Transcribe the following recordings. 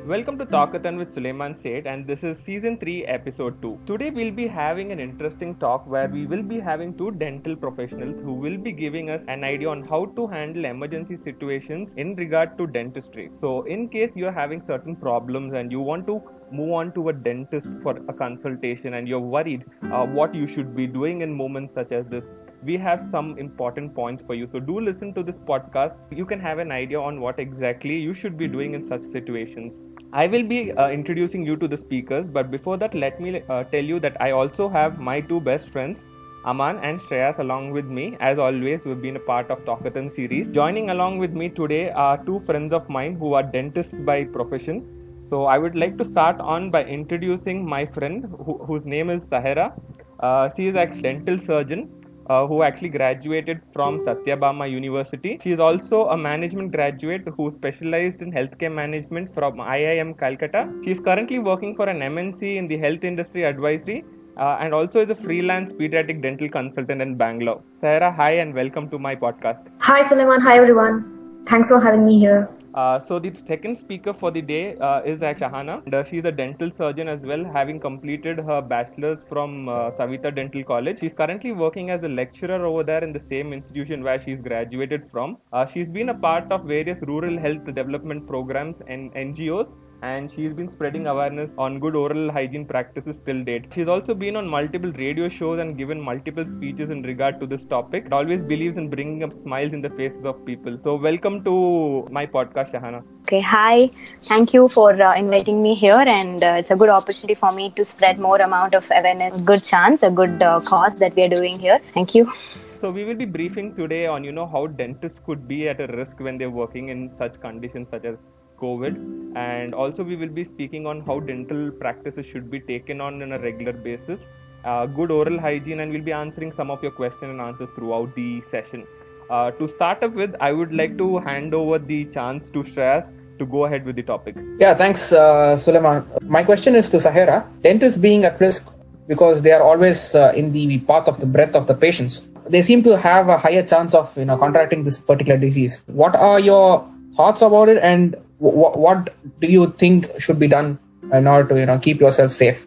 Welcome to Talkathon with Suleiman Seth, and this is Season 3, Episode 2. Today we'll be having an interesting talk where we will be having two dental professionals who will be giving us an idea on how to handle emergency situations in regard to dentistry. So in case you're having certain problems and you want to move on to a dentist for a consultation and you're worried what you should be doing in moments such as this, we have some important points for you. So do listen to this podcast. You can have an idea on what exactly you should be doing in such situations. I will be introducing you to the speakers, but before that, let me tell you that I also have my two best friends, Aman and Shreyas, along with me. As always, we've been a part of Talkathon series. Joining along with me today are two friends of mine who are dentists by profession. So I would like to start on by introducing my friend whose name is Sahera. She is a dental surgeon who actually graduated from Satyabama University. She is also a management graduate who specialized in healthcare management from IIM Calcutta. She is currently working for an MNC in the health industry advisory and also is a freelance pediatric dental consultant in Bangalore. Sahera, hi and welcome to my podcast. Hi Suleiman, hi everyone. Thanks for having me here. So the second speaker for the day is Shahana. And, she's a dental surgeon as well, having completed her bachelor's from Savita Dental College. She's currently working as a lecturer over there in the same institution where she's graduated from. She's been a part of various rural health development programs and NGOs, and she's been spreading awareness on good oral hygiene practices till date. She's also been on multiple radio shows and given multiple speeches in regard to this topic. She always believes in bringing up smiles in the faces of people. So welcome to my podcast, Shahana. Okay, hi. Thank you for inviting me here, and it's a good opportunity for me to spread more amount of awareness. A good chance, a good cause that we are doing here. Thank you. So we will be briefing today on how dentists could be at a risk when they're working in such conditions such as COVID, and also we will be speaking on how dental practices should be taken on a regular basis, good oral hygiene, and we'll be answering some of your questions and answers throughout the session. To start up with, I would like to hand over the chance to Shreyas to go ahead with the topic. Yeah, thanks Suleiman. My question is to Sahera. Dentists being at risk because they are always in the path of the breath of the patients, they seem to have a higher chance of contracting this particular disease. What are your thoughts about it, and what do you think should be done in order to keep yourself safe?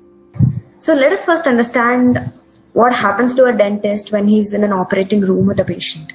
So let us first understand what happens to a dentist when he's in an operating room with a patient.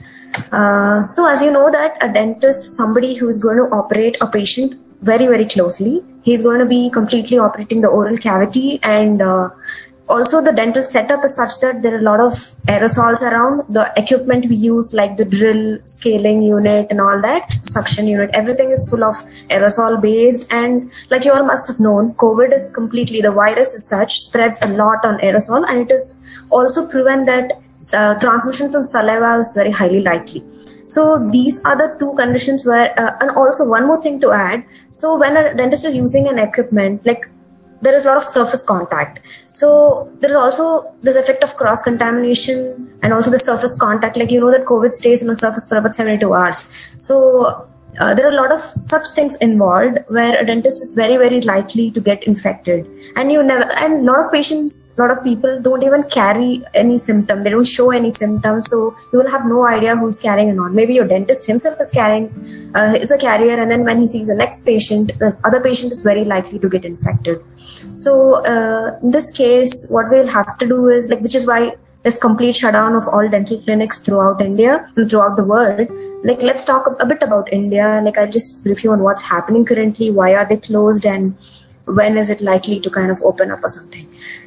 So as you know that a dentist, somebody who is going to operate a patient very, very closely, he's going to be completely operating the oral cavity, and also the dental setup is such that there are a lot of aerosols around. The equipment we use, like the drill, scaling unit and all that, suction unit, everything is full of aerosol based. And like you all must have known, COVID is completely, the virus as such spreads a lot on aerosol, and it is also proven that transmission from saliva is very highly likely. So these are the two conditions where, and also one more thing to add. So when a dentist is using an equipment, like there is a lot of surface contact. So there is also this effect of cross contamination and also the surface contact. Like that COVID stays on a surface for about 72 hours. So there are a lot of such things involved where a dentist is very, very likely to get infected. And a lot of patients, a lot of people don't even carry any symptom. They don't show any symptoms. So you will have no idea who's carrying or not. Maybe your dentist himself is is a carrier. And then when he sees the next patient, the other patient is very likely to get infected. So in this case, what we'll have to do is, which is why there's complete shutdown of all dental clinics throughout India and throughout the world. Let's talk a bit about India. I'll just brief you on what's happening currently, why are they closed, and when is it likely to kind of open up or something.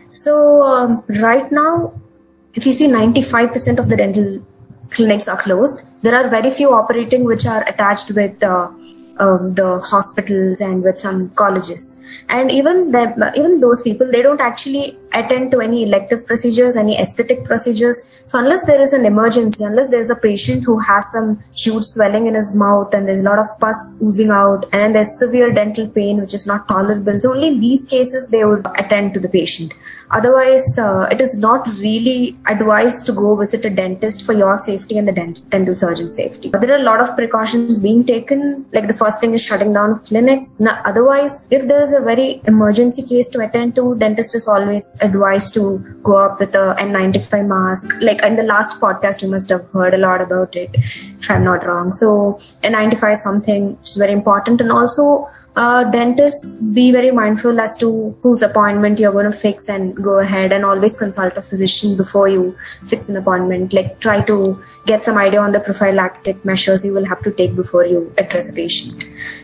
So right now, if you see 95% of the dental clinics are closed. There are very few operating which are attached with the hospitals and with some colleges. And even those people, they don't actually attend to any elective procedures, any aesthetic procedures. So unless there is an emergency, unless there's a patient who has some huge swelling in his mouth and there's a lot of pus oozing out and there's severe dental pain which is not tolerable, so only in these cases they would attend to the patient. Otherwise, it is not really advised to go visit a dentist for your safety and the dental surgeon's safety. There are a lot of precautions being taken. The first thing is shutting down of clinics. Now, otherwise, if there is a very emergency case to attend to, dentist is always advised to go up with a N95 mask. In the last podcast, you must have heard a lot about it, if I'm not wrong. So N95 is something which is very important. And also Dentists, be very mindful as to whose appointment you're going to fix and go ahead and always consult a physician before you fix an appointment. Like try to get some idea on the prophylactic measures you will have to take before you address a patient.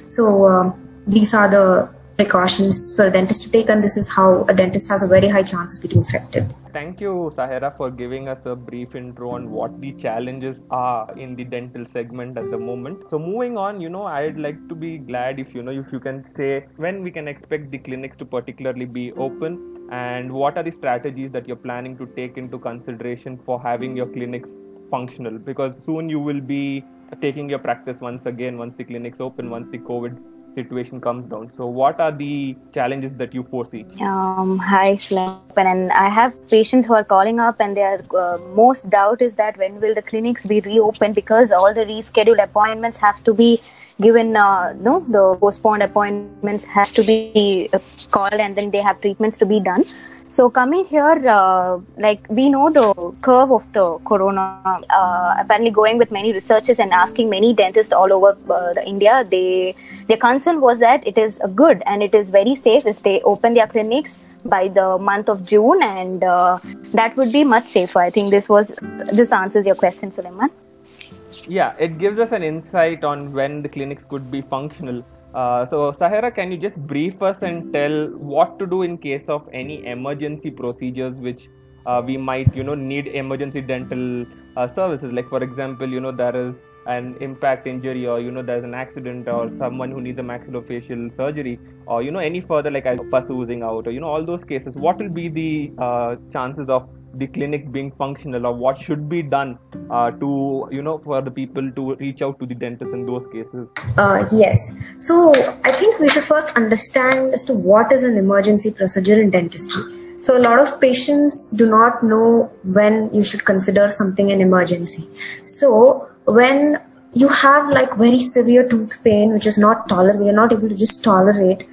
So these are the precautions for a dentist to take, and this is how a dentist has a very high chance of getting infected. Thank you, Sahera, for giving us a brief intro on what the challenges are in the dental segment at the moment. So moving on, I'd like to be glad if you can say when we can expect the clinics to particularly be open, and what are the strategies that you're planning to take into consideration for having your clinics functional, because soon you will be taking your practice once again once the clinics open, once the COVID situation comes down. So what are the challenges that you foresee? Hi, Suleiman. And I have patients who are calling up, and their most doubt is that when will the clinics be reopened, because all the rescheduled appointments have to be given, the postponed appointments has to be called, and then they have treatments to be done. So coming here, we know the curve of the corona, apparently going with many researchers and asking many dentists all over India, their concern was that it is good and it is very safe if they open their clinics by the month of June, and that would be much safer. I think this answers your question, Suleiman. Yeah, it gives us an insight on when the clinics could be functional. So Sahera, can you just brief us and tell what to do in case of any emergency procedures which we might need emergency dental services? Like for example, there is an impact injury, or there's an accident, or someone who needs a maxillofacial surgery, or any further like a pus oozing out, or all those cases. What will be the chances of the clinic being functional, or what should be done to for the people to reach out to the dentist in those cases? Yes. So I think we should first understand as to what is an emergency procedure in dentistry. So a lot of patients do not know when you should consider something an emergency. So when you have like very severe tooth pain, which is not tolerable, you're not able to just tolerate,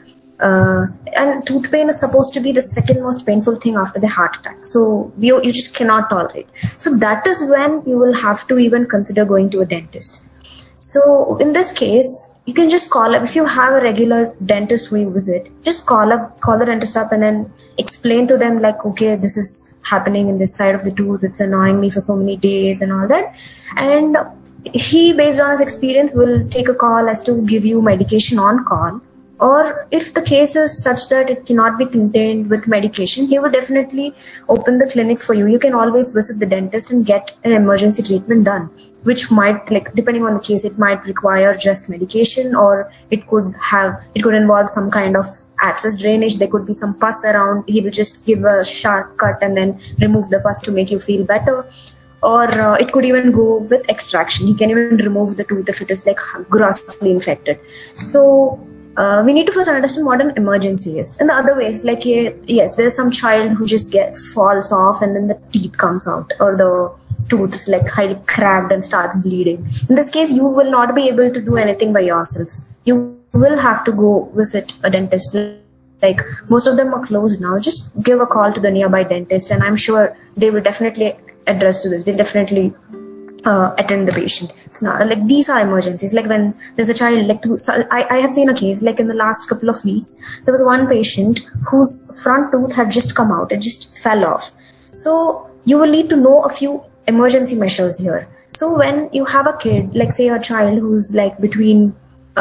and tooth pain is supposed to be the second most painful thing after the heart attack. So you just cannot tolerate. So that is when you will have to even consider going to a dentist. So in this case, you can just call up. If you have a regular dentist who you visit, just call the dentist up and then explain to them like, okay, this is happening in this side of the tooth. It's annoying me for so many days and all that. And he, based on his experience, will take a call as to give you medication on call. Or if the case is such that it cannot be contained with medication, he will definitely open the clinic for you. You can always visit the dentist and get an emergency treatment done, which might, depending on the case, it might require just medication, or it could involve some kind of abscess drainage. There could be some pus around. He will just give a sharp cut and then remove the pus to make you feel better. Or it could even go with extraction. He can even remove the tooth if it is grossly infected. So we need to first understand what an emergency is. In the other ways, yes, there's some child who just falls off and then the teeth comes out, or the tooth is highly cracked and starts bleeding. In this case, you will not be able to do anything by yourself. You will have to go visit a dentist. Most of them are closed now. Just give a call to the nearby dentist, and I'm sure they will definitely address to this. They'll definitely attend the patient. So now, these are emergencies. When there's a child, I have seen a case, in the last couple of weeks, there was one patient whose front tooth had just come out. It just fell off. So you will need to know a few emergency measures here. So when you have a kid, say a child who's between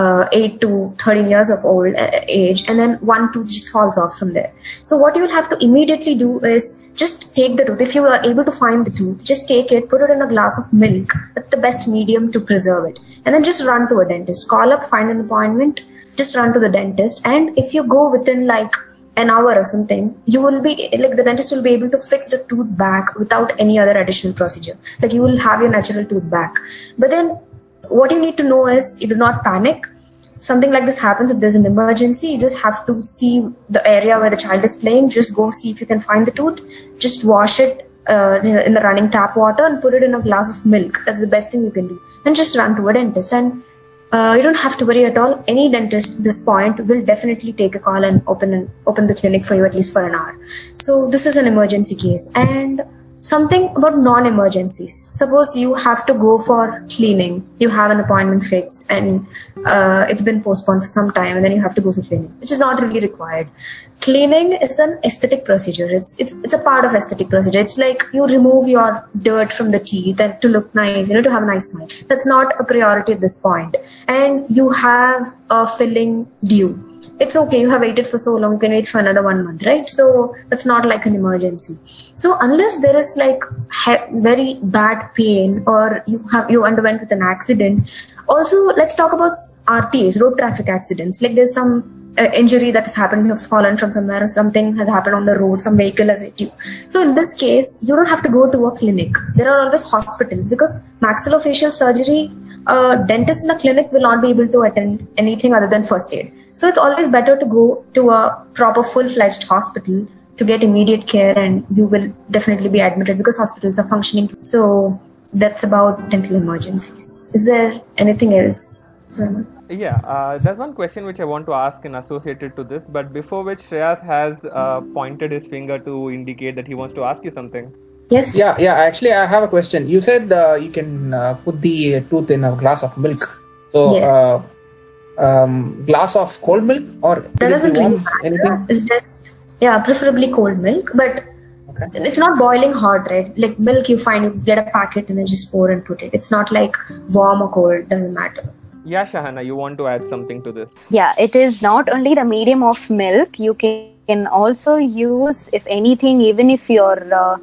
8 to 13 years of old age, and then one tooth just falls off from there. So what you will have to immediately do is just take the tooth. If you are able to find the tooth, just take it, put it in a glass of milk. That's the best medium to preserve it. And then just run to a dentist. Call up, find an appointment, just run to the dentist. And if you go within an hour or something, you will be the dentist will be able to fix the tooth back without any other additional procedure. You will have your natural tooth back. But then what you need to know is, you do not panic. Something like this happens if there's an emergency. You just have to see the area where the child is playing. Just go see if you can find the tooth. Just wash it in the running tap water and put it in a glass of milk. That's the best thing you can do. And just run to a dentist. And you don't have to worry at all. Any dentist at this point will definitely take a call and open the clinic for you at least for an hour. So this is an emergency case. And Something about non-emergencies. Suppose you have to go for cleaning. You have an appointment fixed and it's been postponed for some time, and then you have to go for cleaning, which is not really required. Cleaning is an aesthetic procedure. It's a part of aesthetic procedure. It's like you remove your dirt from the teeth and to look nice, to have a nice smile. That's not a priority at this point. And you have a filling due. It's okay, you have waited for so long, you can wait for another 1 month, right? So that's not like an emergency. So unless there is like very bad pain or you underwent with an accident. Also, let's talk about RTAs, road traffic accidents. Like there's some injury that has happened, you have fallen from somewhere or something has happened on the road, some vehicle has hit you. So in this case, you don't have to go to a clinic. There are always hospitals, because maxillofacial surgery, dentist in a clinic will not be able to attend anything other than first aid. So it's always better to go to a proper full-fledged hospital to get immediate care, and you will definitely be admitted because hospitals are functioning. So that's about dental emergencies. Is there anything else? Yeah, there's one question which I want to ask and associated to this, but before which Shreyas has pointed his finger to indicate that he wants to ask you something. Yes. Yeah. Actually, I have a question. You said you can put the tooth in a glass of milk. So, Yes. Glass of cold milk, or That doesn't really matter. anything? It's just, preferably cold milk, but Okay. it's not boiling hot, right? Like milk, you get a packet and then just pour and put it. It's not like warm or cold, doesn't matter. Yeah, Shahana, you want to add something to this? Yeah, it is not only the medium of milk. You can also use, if anything, even if you're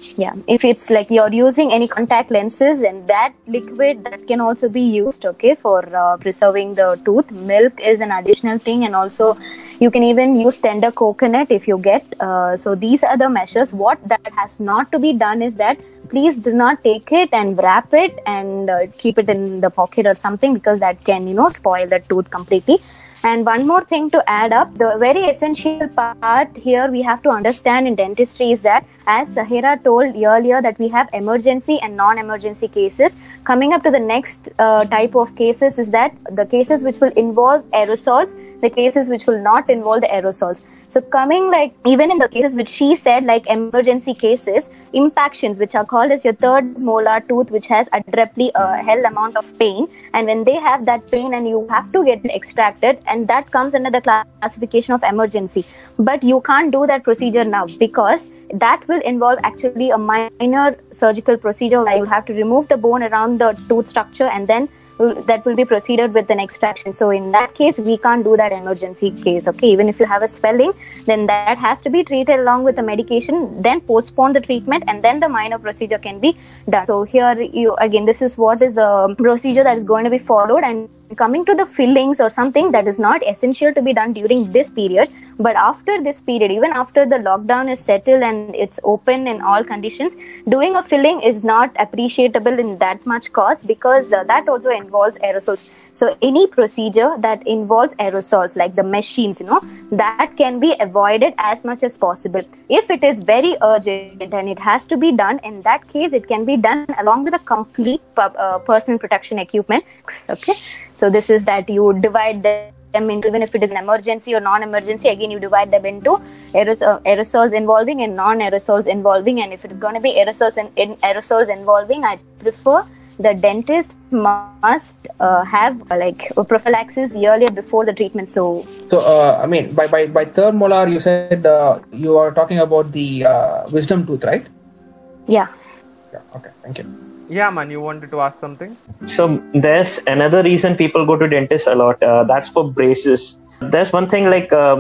if it's like you're using any contact lenses, and that liquid that can also be used, okay, for preserving the tooth. Milk is an additional thing, and also you can even use tender coconut if you get. So these are the measures. What that has not to be done is that please do not take it and wrap it and keep it in the pocket or something, because that can spoil the tooth completely. And one more thing to add up, the very essential part here we have to understand in dentistry is that, as Sahira told earlier, that we have emergency and non-emergency cases. Coming up to the next type of cases is that the cases which will involve aerosols, the cases which will not involve the aerosols. So coming like even in the cases which she said, like emergency cases, impactions which are called as your third molar tooth, which has abruptly a hell amount of pain, and when they have that pain and you have to get it extracted, and that comes under the classification of emergency. But you can't do that procedure now, because that will involve actually a minor surgical procedure where you'll have to remove the bone around the tooth structure, and then that will be proceeded with an extraction. So in that case, we can't do that emergency case. Okay, even if you have a swelling, then that has to be treated along with the medication, then postpone the treatment, and then the minor procedure can be done. So here, this is what is the procedure that is going to be followed. And coming to the fillings or something, that is not essential to be done during this period, but after this period, even after the lockdown is settled and it's open in all conditions, doing a filling is not appreciable in that much cost, because that also involves aerosols. So any procedure that involves aerosols, like the machines, that can be avoided as much as possible. If it is very urgent and it has to be done, in that case it can be done along with a complete personal protection equipment. Okay, so this is that you divide them into, even if it is an emergency or non-emergency, again you divide them into aerosols involving and non-aerosols involving. And if it is going to be aerosols involving, I prefer the dentist must have prophylaxis yearly before the treatment. So I mean, by third molar, you said you are talking about the wisdom tooth, right? Yeah. Okay, thank you. Yeah, man, you wanted to ask something? So there's another reason people go to dentists a lot. That's for braces. There's one thing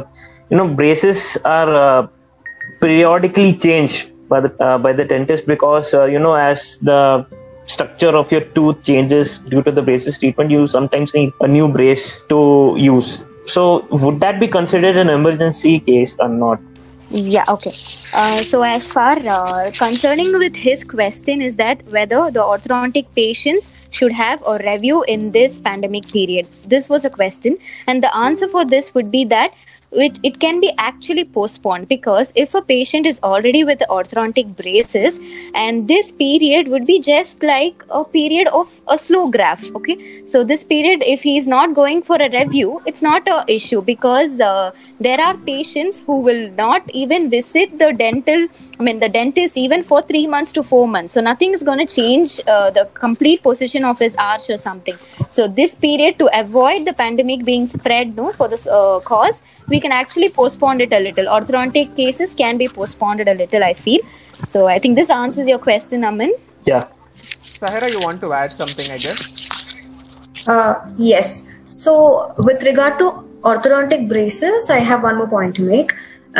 braces are periodically changed by the dentist, because as the structure of your tooth changes due to the braces treatment, you sometimes need a new brace to use. So would that be considered an emergency case or not? Yeah, okay. So as far concerning with his question is that whether the orthodontic patients should have a review in this pandemic period. This was a question, and the answer for this would be that it can be actually postponed, because if a patient is already with the orthodontic braces, and this period would be just like a period of a slow graph. Okay, so this period, if he is not going for a review, it's not a issue, because there are patients who will not even visit the dentist even for 3 months to 4 months. So nothing is going to change the complete position of his arch or something. So this period, to avoid the pandemic being spread for this cause, we can actually postpone it a little. Orthodontic cases can be postponed a little, I feel. So I think this answers your question, Aman. Yeah. Sahara, you want to add something, I guess? Yes. So with regard to orthodontic braces, I have one more point to make.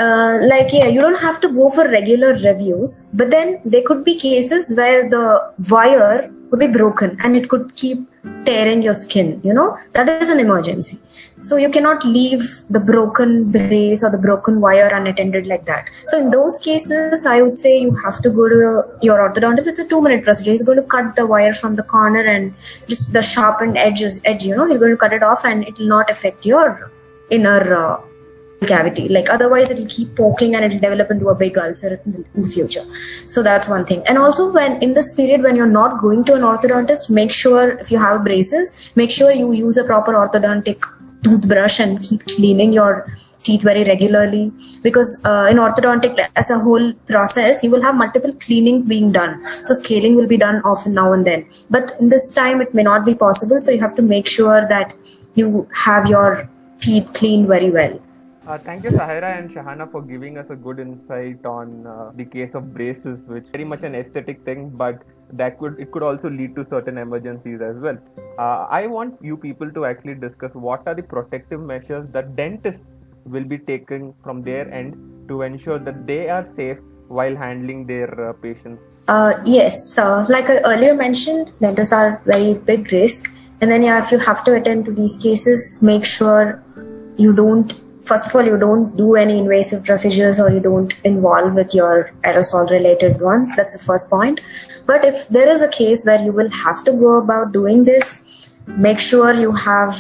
You don't have to go for regular reviews, but then there could be cases where the wire would be broken and it could keep tearing your skin, that is an emergency. So you cannot leave the broken brace or the broken wire unattended like that. So in those cases, I would say you have to go to your orthodontist. It's a 2-minute procedure. He's going to cut the wire from the corner and just the sharpened edge, he's going to cut it off, and it will not affect your inner cavity. Otherwise it will keep poking and it will develop into a big ulcer in the future. So that's one thing. And also, when in this period when you're not going to an orthodontist, make sure, if you have braces, make sure you use a proper orthodontic toothbrush and keep cleaning your teeth very regularly, because in orthodontic as a whole process, you will have multiple cleanings being done. So scaling will be done often now and then, but in this time it may not be possible. So you have to make sure that you have your teeth cleaned very well. Thank you, Sahara and Shahana, for giving us a good insight on the case of braces, which is very much an aesthetic thing, but it could also lead to certain emergencies as well. I want you people to actually discuss what are the protective measures that dentists will be taking from their end to ensure that they are safe while handling their patients. Yes, like I earlier mentioned, dentists are very big risk, and then if you have to attend to these cases, make sure you don't. First of all, you don't do any invasive procedures, or you don't involve with your aerosol related ones. That's the first point. But if there is a case where you will have to go about doing this, make sure you have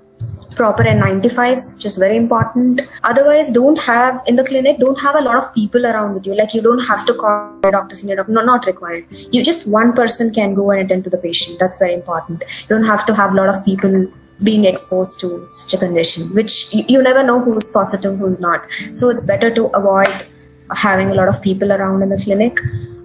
proper N95s, which is very important. Otherwise, in the clinic, don't have a lot of people around with you. You don't have to call a doctor, senior doctor. No, not required. Just one person can go and attend to the patient. That's very important. You don't have to have a lot of people being exposed to such a condition, which you never know who's positive, who's not. So it's better to avoid having a lot of people around in the clinic.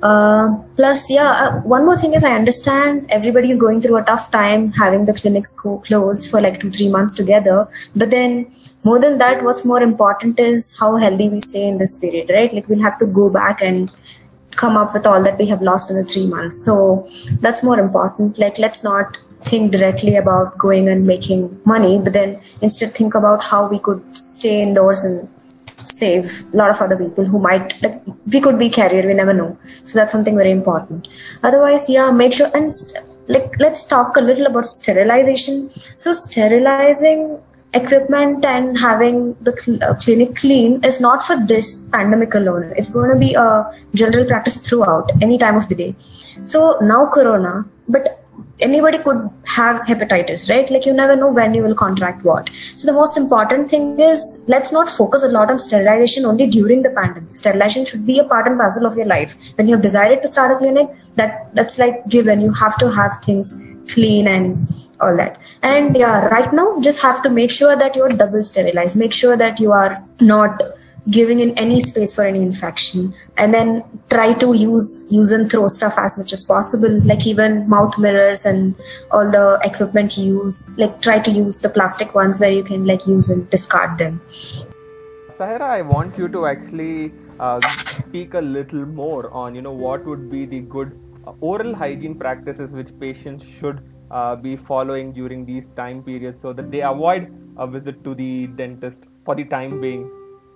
Plus, one more thing is, I understand everybody is going through a tough time having the clinics closed for 2-3 months together. But then more than that, what's more important is how healthy we stay in this period, right? We'll have to go back and come up with all that we have lost in the 3 months. So that's more important. Let's not think directly about going and making money, but then instead think about how we could stay indoors and save a lot of other people who might, we could be carrier, we never know. So that's something very important. Otherwise, make sure, and let's talk a little about sterilization. So sterilizing equipment and having the clinic clean is not for this pandemic alone. It's going to be a general practice throughout, any time of the day. So now Corona, but anybody could have hepatitis, right? You never know when you will contract what. So the most important thing is, let's not focus a lot on sterilization only during the pandemic. Sterilization should be a part and parcel of your life. When you have decided to start a clinic, that's given. You have to have things clean and all that. And right now, just have to make sure that you're double sterilized. Make sure that you are not giving in any space for any infection, and then try to use and throw stuff as much as possible, even mouth mirrors and all the equipment you use, try to use the plastic ones where you can use and discard them. Sahara, I want you to actually speak a little more on what would be the good oral hygiene practices which patients should be following during these time periods, so that they avoid a visit to the dentist for the time being.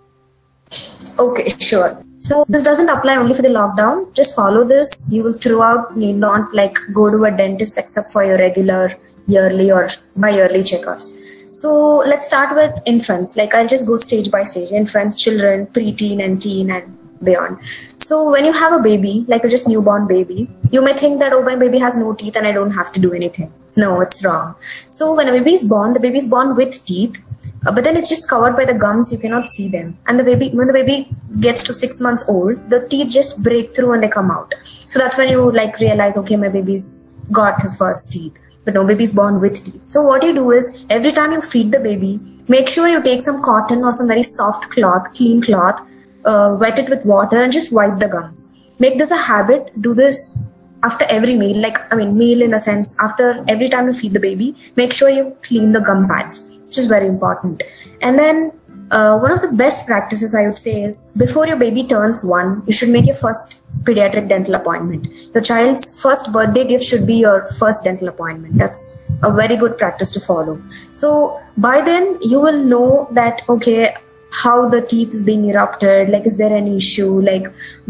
Okay, sure. So this doesn't apply only for the lockdown. Just follow this. You will throughout need not go to a dentist except for your regular yearly or bi-yearly checkups. So let's start with infants. I'll just go stage by stage. Infants, children, preteen and teen and beyond. So when you have a baby, a just newborn baby, you may think that, oh, my baby has no teeth and I don't have to do anything. No, it's wrong. So when a baby is born, the baby is born with teeth. but then it's just covered by the gums, you cannot see them. And when the baby gets to 6 months old, the teeth just break through and they come out. So that's when you like realize, okay, my baby's got his first teeth. But no, baby's born with teeth. So what you do is, every time you feed the baby, make sure you take some cotton or some very soft cloth, clean cloth, wet it with water and just wipe the gums. Make this a habit. Do this after every meal, meal in a sense, after every time you feed the baby, make sure you clean the gum pads, which is very important. And then one of the best practices I would say is, before your baby turns 1, you should make your first pediatric dental appointment. Your child's first birthday gift should be your first dental appointment. That's a very good practice to follow. So by then you will know that, okay, how the teeth is being erupted, like is there any issue, like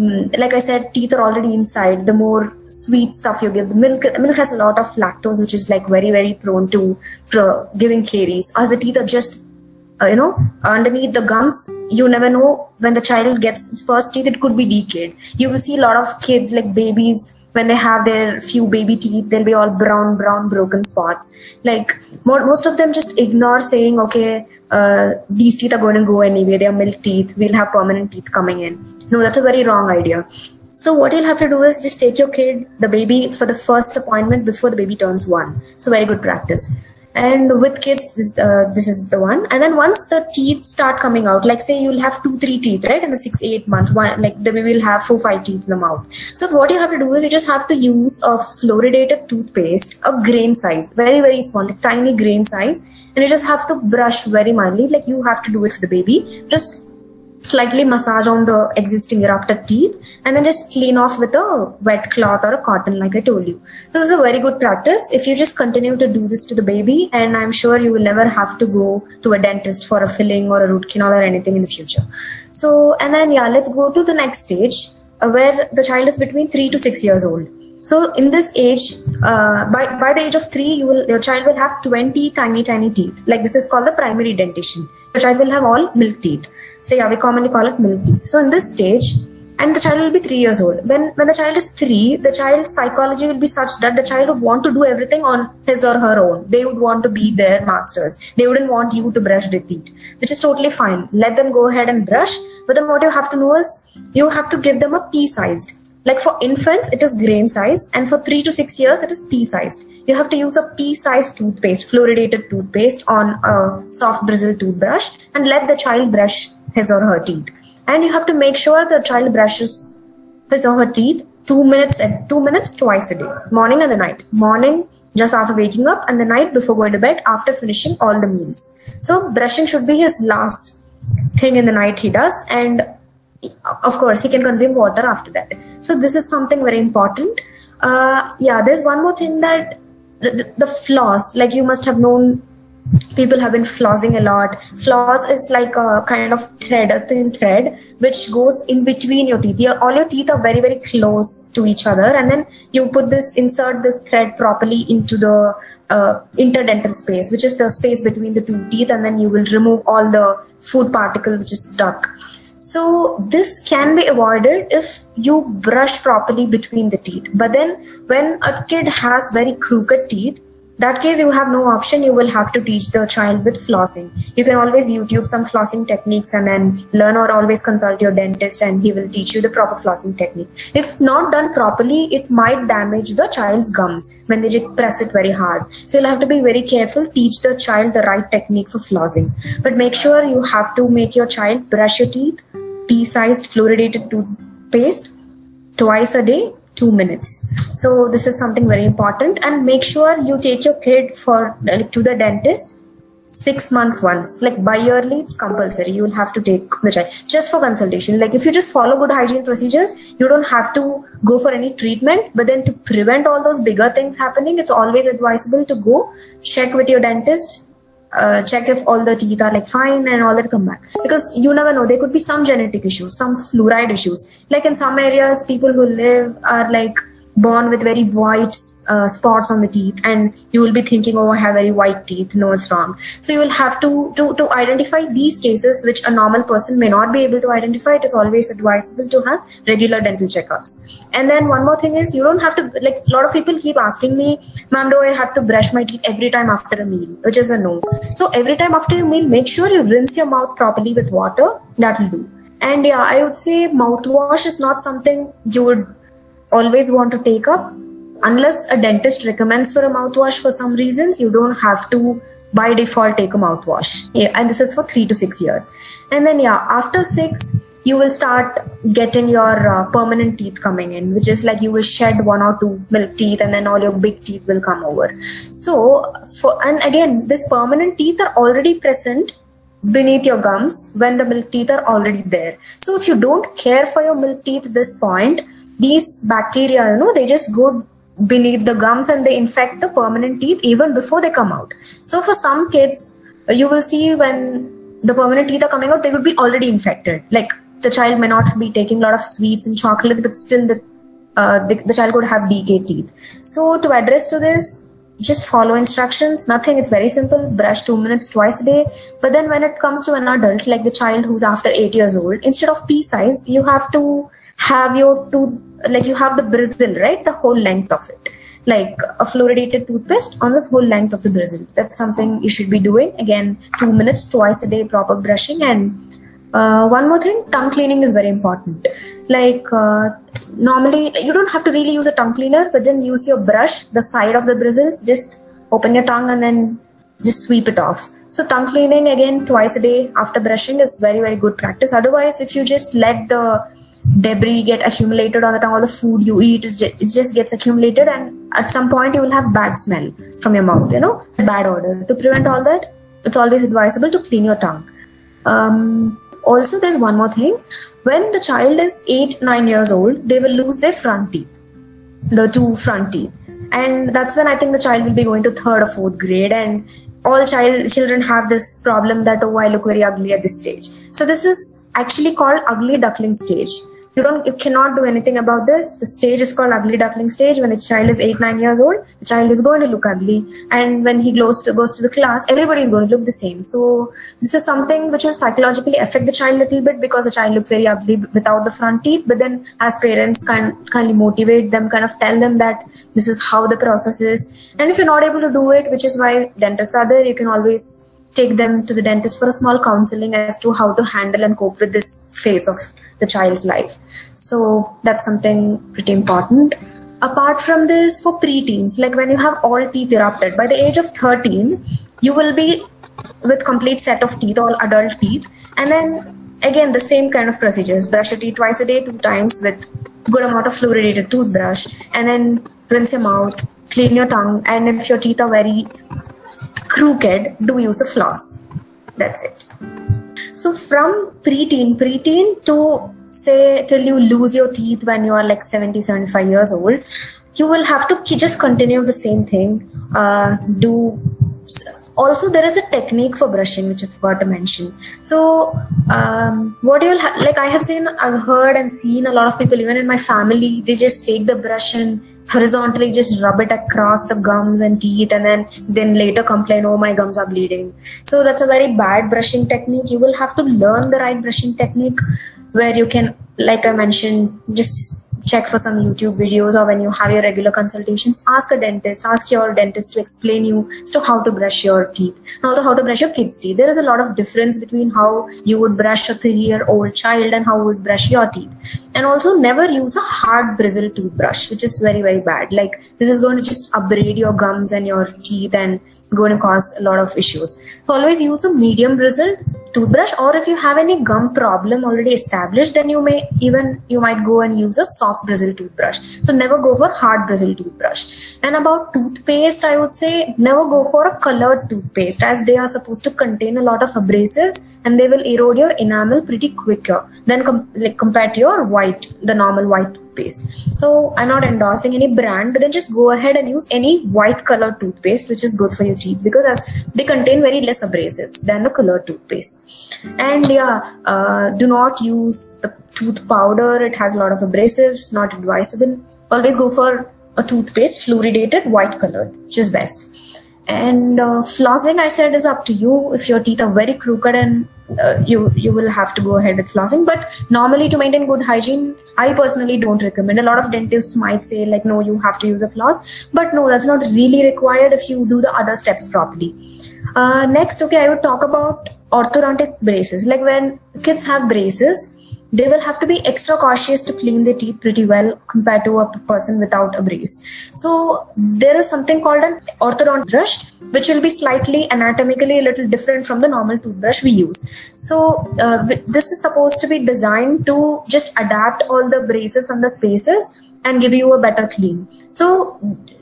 I said, teeth are already inside. The more sweet stuff you give, the milk has a lot of lactose, which is like very, very prone to giving caries. As the teeth are just underneath the gums, you never know when the child gets its first teeth, it could be decayed. You will see a lot of kids, like babies, when they have their few baby teeth, they'll be all brown broken spots. Like most of them just ignore saying, okay, these teeth are going to go anyway, they are milk teeth, we'll have permanent teeth coming in. No, that's a very wrong idea. So what you'll have to do is just take your kid, the baby, for the first appointment before the baby turns 1. It's a very good practice. And with kids, this is the one. And then once the teeth start coming out, like say you'll have 2-3 teeth, right? In the 6-8 months, like the baby will have 4-5 teeth in the mouth. So what you have to do is, you just have to use a fluoridated toothpaste, a grain size, very, very small, like tiny grain size. And you just have to brush very mildly, like you have to do it for the baby. Just slightly massage on the existing erupted teeth and then just clean off with a wet cloth or a cotton, like I told you. So this is a very good practice if you just continue to do this to the baby, and I'm sure you will never have to go to a dentist for a filling or a root canal or anything in the future. So, and then let's go to the next stage where the child is between 3 to 6 years old. So in this age, by the age of 3, your child will have 20 tiny teeth. Like this is called the primary dentition. Your child will have all milk teeth. So we commonly call it milk teeth. So in this stage, and the child will be 3 years old. When the child is 3, the child's psychology will be such that the child would want to do everything on his or her own. They would want to be their masters. They wouldn't want you to brush their teeth, which is totally fine. Let them go ahead and brush. But then what you have to know is, you have to give them a pea-sized. Like for infants, it is grain size, and for 3 to 6 years, it is pea-sized. You have to use a pea-sized toothpaste, fluoridated toothpaste on a soft bristle toothbrush, and let the child brush his or her teeth. And you have to make sure the child brushes his or her teeth 2 minutes twice a day, morning and the night. Morning just after waking up, and the night before going to bed after finishing all the meals. So brushing should be his last thing in the night he does, and of course he can consume water after that. So this is something very important. There's one more thing, that the floss, like you must have known, people have been flossing a lot. Floss is like a kind of thread, a thin thread, which goes in between your teeth. All your teeth are very, very close to each other, and then you insert this thread properly into the interdental space, which is the space between the 2 teeth, and then you will remove all the food particle which is stuck. So this can be avoided if you brush properly between the teeth. But then when a kid has very crooked teeth, that case you have no option. You will have to teach the child with flossing. You can always YouTube some flossing techniques and then learn, or always consult your dentist and he will teach you the proper flossing technique. If not done properly, it might damage the child's gums when they just press it very hard. So you'll have to be very careful, teach the child the right technique for flossing. But make sure you have to make your child brush your teeth, pea-sized fluoridated toothpaste, twice a day, 2 minutes. So this is something very important, and make sure you take your kid to the dentist 6 months once, like bi-yearly. It's compulsory. You will have to take the child just for consultation. Like if you just follow good hygiene procedures, you don't have to go for any treatment. But then to prevent all those bigger things happening, it's always advisable to go check with your dentist. Check if all the teeth are like fine and all that, come back, because you never know, there could be some genetic issues, some fluoride issues. Like in some areas, people who live are like born with very white spots on the teeth, and you will be thinking, oh, I have very white teeth. No, it's wrong. So you will have to identify these cases which a normal person may not be able to identify. It is always advisable to have regular dental checkups. And then one more thing is, you don't have to, like, a lot of people keep asking me, ma'am, do I have to brush my teeth every time after a meal? Which is a no. So every time after your meal, make sure you rinse your mouth properly with water. That will do. And yeah, I would say mouthwash is not something you would always want to take up. Unless a dentist recommends for a mouthwash for some reasons, you don't have to by default take a mouthwash. Yeah, and this is for 3 to 6 years. And then yeah, after 6, you will start getting your permanent teeth coming in, which is like you will shed 1 or 2 milk teeth, and then all your big teeth will come over. So and again, this permanent teeth are already present beneath your gums when the milk teeth are already there. So if you don't care for your milk teeth at this point, these bacteria, they just go beneath the gums and they infect the permanent teeth even before they come out. So for some kids, you will see when the permanent teeth are coming out, they would be already infected. Like the child may not be taking a lot of sweets and chocolates, but still the child could have decayed teeth. So to address to this, just follow instructions. Nothing, it's very simple. Brush 2 minutes twice a day. But then when it comes to an adult, like the child who's after 8 years old, instead of pea size, you have to have your tooth, like you have the bristle, right? The whole length of it. Like a fluoridated toothpaste on the whole length of the bristle. That's something you should be doing. Again, 2 minutes twice a day, proper brushing. And one more thing, tongue cleaning is very important. Like normally, you don't have to really use a tongue cleaner, but then use your brush, the side of the bristles, just open your tongue and then just sweep it off. So tongue cleaning, again, twice a day after brushing is very, very good practice. Otherwise, if you just let the debris get accumulated on the tongue, all the food you eat, it just gets accumulated, and at some point you will have bad smell from your mouth, bad odor. To prevent all that, it's always advisable to clean your tongue. Also, there's one more thing. When the child is 8-9 years old, they will lose their front teeth, the 2 front teeth. And that's when I think the child will be going to 3rd or 4th grade. And all children have this problem that, oh, I look very ugly at this stage. So this is actually called ugly duckling stage. You cannot do anything about this. The stage is called ugly duckling stage. When the child is 8-9 years old, the child is going to look ugly. And when he goes to the class, everybody is going to look the same. So this is something which will psychologically affect the child a little bit, because the child looks very ugly without the front teeth. But then as parents kindly motivate them, kind of tell them that this is how the process is. And if you're not able to do it, which is why dentists are there, you can always take them to the dentist for a small counseling as to how to handle and cope with this phase of the child's life. So that's something pretty important. Apart from this, for preteens, like when you have all teeth erupted, by the age of 13, you will be with complete set of teeth, all adult teeth. And then again, the same kind of procedures. Brush your teeth twice a day, 2 times with good amount of fluoridated toothbrush. And then rinse your mouth, clean your tongue. And if your teeth are very crooked, do use a floss. That's it. So from preteen to say till you lose your teeth when you are like 70-75 years old, you will have to just continue the same thing. Also, there is a technique for brushing which I forgot to mention. So what you'll like I've heard and seen a lot of people, even in my family, they just take the brush and horizontally just rub it across the gums and teeth, and then later complain, oh, my gums are bleeding. So that's a very bad brushing technique. You will have to learn the right brushing technique, where you can, like I mentioned, just check for some YouTube videos, or when you have your regular consultations, ask your dentist to explain you as to how to brush your teeth, and also how to brush your kids' teeth. There is a lot of difference between how you would brush a 3-year-old child and how you would brush your teeth. And also never use a hard bristle toothbrush, which is very, very bad. Like this is going to just abrade your gums and your teeth and going to cause a lot of issues. So always use a medium bristle toothbrush, or if you have any gum problem already established, then you might go and use a soft bristle toothbrush. So never go for hard bristle toothbrush. And about toothpaste, I would say never go for a colored toothpaste, as they are supposed to contain a lot of abrasives and they will erode your enamel pretty quicker than compared to your the normal white toothpaste. So I'm not endorsing any brand, but then just go ahead and use any white colored toothpaste which is good for your teeth, because as they contain very less abrasives than the colored toothpaste. And do not use the tooth powder. It has a lot of abrasives, not advisable. always go for a toothpaste, fluoridated, white colored, which is best. And flossing, I said, is up to you. If your teeth are very crooked, and you will have to go ahead with flossing. But normally, to maintain good hygiene, I personally don't recommend. A lot of dentists might say like, no, you have to use a floss, but no, that's not really required if you do the other steps properly. Next, okay, I would talk about orthodontic braces. Like when kids have braces, they will have to be extra cautious to clean their teeth pretty well compared to a person without a brace. So there is something called an orthodontic brush, which will be slightly anatomically a little different from the normal toothbrush we use. So this is supposed to be designed to just adapt all the braces and the spaces and give you a better clean. So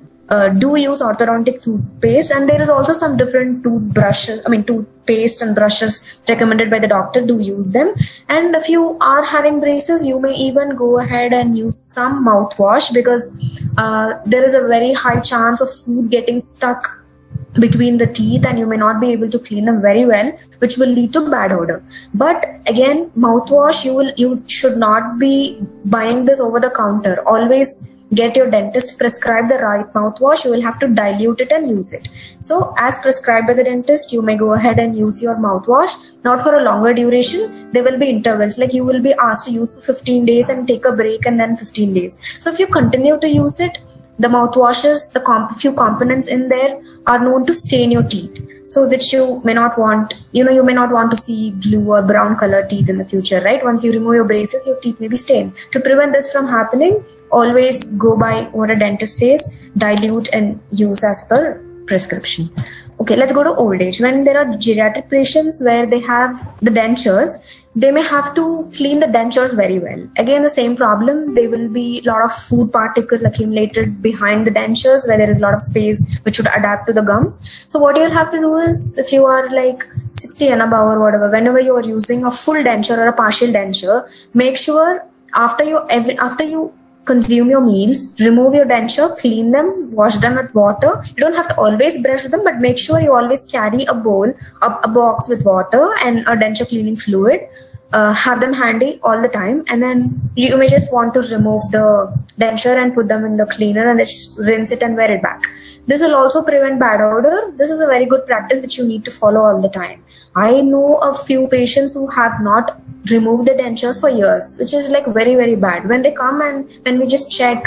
do use orthodontic toothpaste, and there is also some different toothpaste and brushes recommended by the doctor. Do use them. And if you are having braces, you may even go ahead and use some mouthwash, because there is a very high chance of food getting stuck between the teeth and you may not be able to clean them very well, which will lead to bad odor. But again, mouthwash, you should not be buying this over the counter. Always get your dentist prescribe the right mouthwash. You will have to dilute it and use it. So as prescribed by the dentist, you may go ahead and use your mouthwash, not for a longer duration. There will be intervals, like you will be asked to use for 15 days and take a break and then 15 days. So if you continue to use it, the mouthwashes, the few components in there are known to stain your teeth. So which you may not want, you may not want to see blue or brown colored teeth in the future, right? Once you remove your braces, your teeth may be stained. To prevent this from happening, always go by what a dentist says, dilute and use as per prescription. Okay, let's go to old age. When there are geriatric patients where they have the dentures, they may have to clean the dentures very well. Again, the same problem. There will be a lot of food particles accumulated behind the dentures where there is a lot of space which should adapt to the gums. So what you'll have to do is, if you are like 60 and above or whatever, whenever you are using a full denture or a partial denture, make sure after you consume your meals, remove your denture, clean them, wash them with water. You don't have to always brush them, but make sure you always carry a bowl, a box with water and a denture cleaning fluid. Have them handy all the time, and then you may just want to remove the denture and put them in the cleaner and just rinse it and wear it back. This will also prevent bad odor. This is a very good practice which you need to follow all the time. I know a few patients who have not removed the dentures for years, which is like very, very bad. When they come and when we just check,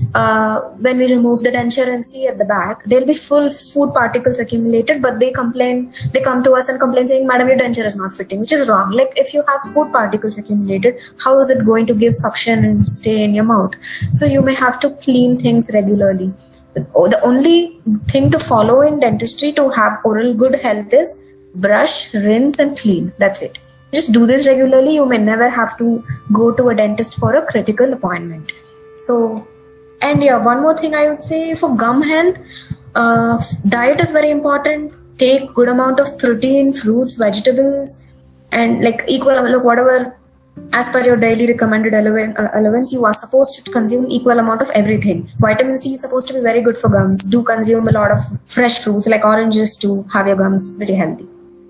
when we remove the denture and see at the back, there'll be full food particles accumulated, but they come to us and complain saying, Madam, your denture is not fitting, which is wrong. Like if you have food particles accumulated, how is it going to give suction and stay in your mouth? So you may have to clean things regularly. The only thing to follow in dentistry to have oral good health is brush, rinse and clean. That's it. Just do this regularly. You may never have to go to a dentist for a critical appointment. So, and yeah, one more thing I would say for gum health, diet is very important. Take good amount of protein, fruits, vegetables, and like whatever as per your daily recommended allowance, you are supposed to consume equal amount of everything. Vitamin C is supposed to be very good for gums. Do consume a lot of fresh fruits like oranges to have your gums very healthy.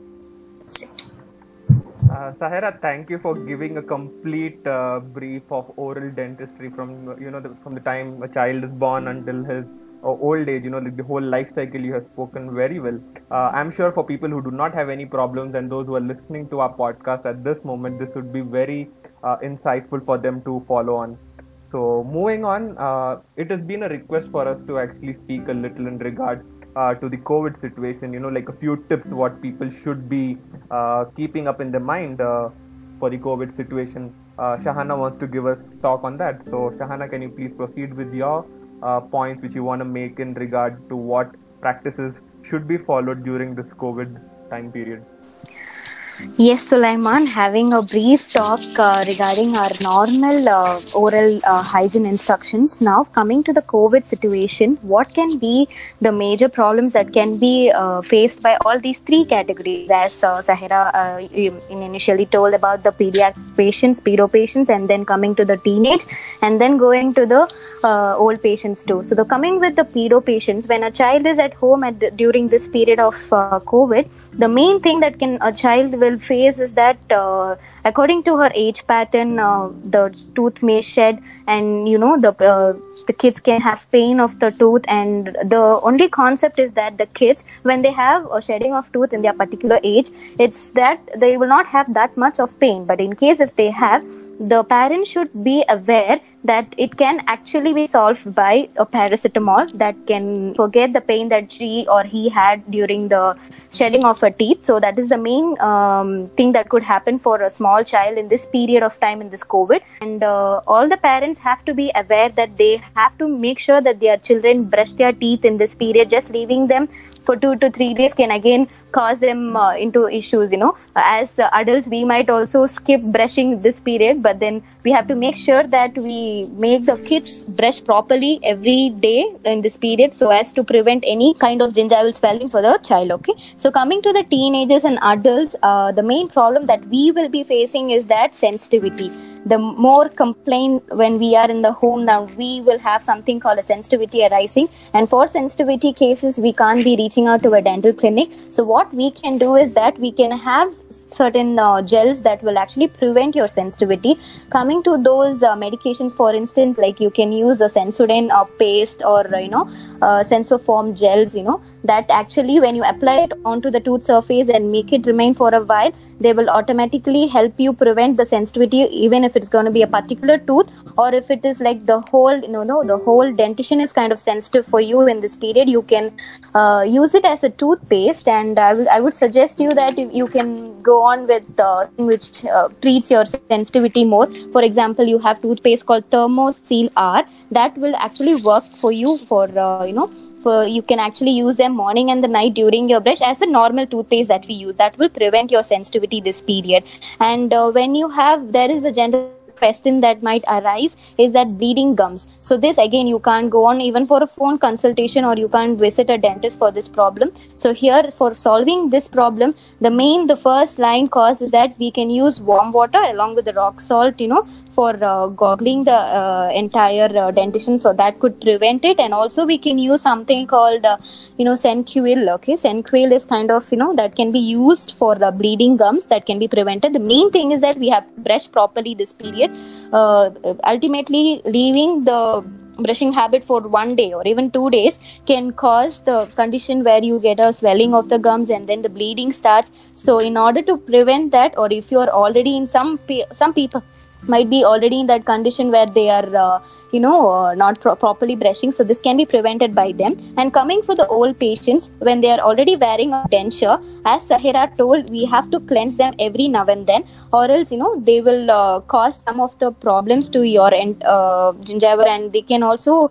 Sahera, thank you for giving a complete brief of oral dentistry from the time a child is born until his old age. Like the whole life cycle you have spoken very well. I'm sure for people who do not have any problems and those who are listening to our podcast at this moment, this would be very insightful for them to follow on. So moving on, it has been a request for us to actually speak a little in regard to the COVID situation, like a few tips what people should be keeping up in their mind for the COVID situation. Shahana wants to give us talk on that. So Shahana, can you please proceed with your points which you want to make in regard to what practices should be followed during this COVID time period? Yes, Sulaiman, having a brief talk regarding our normal oral hygiene instructions. Now, coming to the COVID situation, what can be the major problems that can be faced by all these three categories? As Sahera initially told about the pediatric patients, pedo patients, and then coming to the teenage, and then going to the old patients too. So coming with the pedo patients, when a child is at home during this period of COVID, the main thing that a child will face is that according to her age pattern, the tooth may shed, and the kids can have pain of the tooth. And the only concept is that the kids, when they have a shedding of tooth in their particular age, it's that they will not have that much of pain. But in case if they have, the parent should be aware that it can actually be solved by a paracetamol that can forget the pain that she or he had during the shedding of her teeth. So that is the main thing that could happen for a small child in this period of time in this COVID. And all the parents have to be aware that they have to make sure that their children brush their teeth in this period. Just leaving them for 2 to 3 days can again cause them into issues. As adults, we might also skip brushing this period, but then we have to make sure that we make the kids brush properly every day in this period, so as to prevent any kind of gingival swelling for the child. Okay, so coming to the teenagers and adults, the main problem that we will be facing is that sensitivity. The more complaint when we are in the home, now we will have something called a sensitivity arising, and for sensitivity cases we can't be reaching out to a dental clinic. So what we can do is that we can have certain gels that will actually prevent your sensitivity. Coming to those medications, for instance, like you can use a Sensodyne paste or Sensoform gels, that actually when you apply it onto the tooth surface and make it remain for a while, they will automatically help you prevent the sensitivity, even if it's going to be a particular tooth, or if it is like the whole the whole dentition is kind of sensitive for you in this period, you can use it as a toothpaste. And I would suggest you that you can go on with which treats your sensitivity more. For example, you have toothpaste called Thermoseal R that will actually work for you for you can actually use them morning and the night during your brush as a normal toothpaste that we use. That will prevent your sensitivity this period. And when you have, there is a general question that might arise is that bleeding gums. So this again, you can't go on even for a phone consultation, or you can't visit a dentist for this problem. So here, for solving this problem, the first line cause is that we can use warm water along with the rock salt, for goggling the entire dentition. So that could prevent it. And also we can use something called Senquil. Okay, Senquil is kind of that can be used for the bleeding gums that can be prevented. The main thing is that we have to brush properly this period. Ultimately, leaving the brushing habit for 1 day or even 2 days can cause the condition where you get a swelling of the gums and then the bleeding starts. So in order to prevent that, or if you're already in some people might be already in that condition where they are not properly brushing, so this can be prevented by them. And coming for the old patients, when they are already wearing a denture, as Sahira told, we have to cleanse them every now and then, or else they will cause some of the problems to your gingiva, and they can also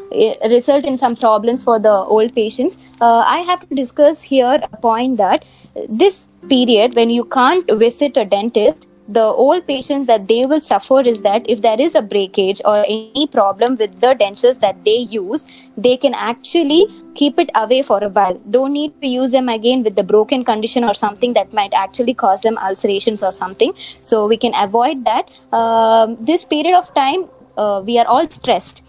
result in some problems for the old patients. I have to discuss here a point that this period when you can't visit a dentist, the old patients that they will suffer is that if there is a breakage or any problem with the dentures that they use, they can actually keep it away for a while. Don't need to use them again with the broken condition or something that might actually cause them ulcerations or something. So we can avoid that. This period of time, we are all stressed.